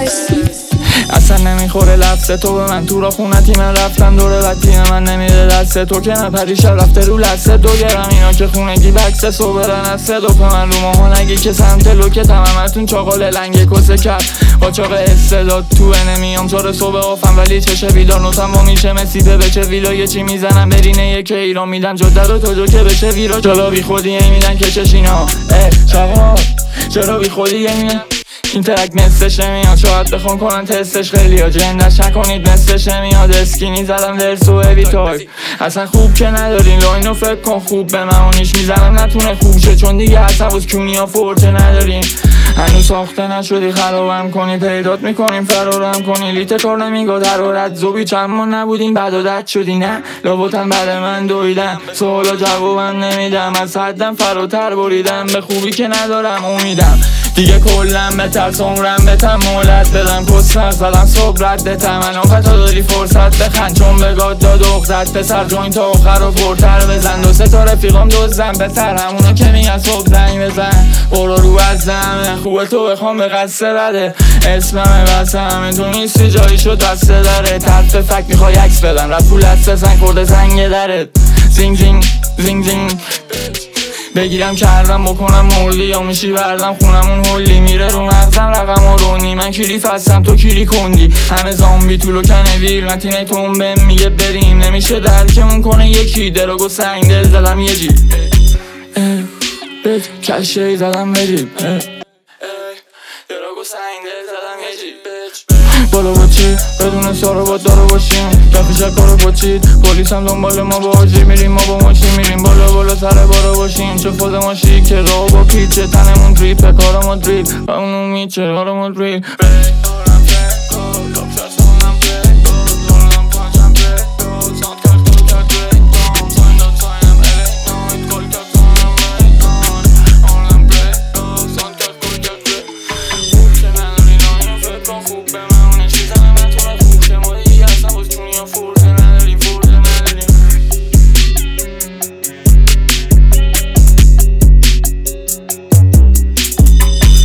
اصلا نمیخوره لفظ تو به من، تو را خونتی من رفتم دوره و تیم من نمیده دست تو که نپریشه رفته رو لسه 2 گرم اینا که خونگی بکسه صبرن از سه دو من رو ماها نگی که سمت لوکه تمامتون چاقال لنگ کسه کرد قاچاق استعداد تو نمیام چاره صبح آفم ولی چشه بیدار نوتم با میشه مسیده بچه ویلای چی میزنم برینه یک ایران میدم جده رو تو جو که بشه ویرا چرا بی خودی میدن که چشینا شبا چرا بی خودی این ترک مثلش نمیاد شاید بخون کنن تستش خیلی ها جندش نکنید مثلش نمیاد اسکینی زدم ورس و اوی تای اصلا خوب که ندارین لاینو فکر کن خوب به معانیش میزنم نتونه خوب شه چون دیگه اصلا بوز کونی ها فورچه ندارین هنوز ساخته نشدی خرابم کنی پیدات میکنیم فرارم کنی لیت کار نمیگا درارت زوبی چند ما نبودیم بعد عادت شدی نه لابوتن بعد من دویدم سوالا جوابم نمیدم از حدم فراتر بریدم به خوبی که ندارم امیدم دیگه کلم به ترس عمرم بتم مولد بدم کسفر زدم صبح ردتم الان فتا داری فرصت بخند چون به گاد داد اغزد پسر جوین تا آخر رو پرتر بزن 2 3 تا رفیقام دوزم پسر همونو که میگن صبح زنگ بزن برو رو از زمه خوبه تو بخوام به قصه بده اسممه بس همه تو نیستی جایی شد دسته داره طرف فکر میخوای عکس بدم رفت پول دسته زنگ خورده زنگ درت زینگ زینگ زینگ زینگ بگیرم کردم بکنم مولی یا میشی بردم خونمون هولی میره رو مغزم رقم ها رونی من کلیف هستم تو کلی کندی همه زامبی تو لکنه ویر نتینه تون بهم میگه بریم نمیشه درکمون کنه یکی دراگو سنگ دل زدم یه جی بت کشه زدم بریم دراگو سنگ دل زدم یه جی بالا با چی بدون سارا با دارو باشیم دفعه شکارو بچید پولیس هم دنبال ما با آجی میریم ما با ماشی میریم بالا سر بارو باشیم چه فاز ماشی که راه با پیچه تنمون دریپ کارمون دریپ و اونو میچه کارمون دریپ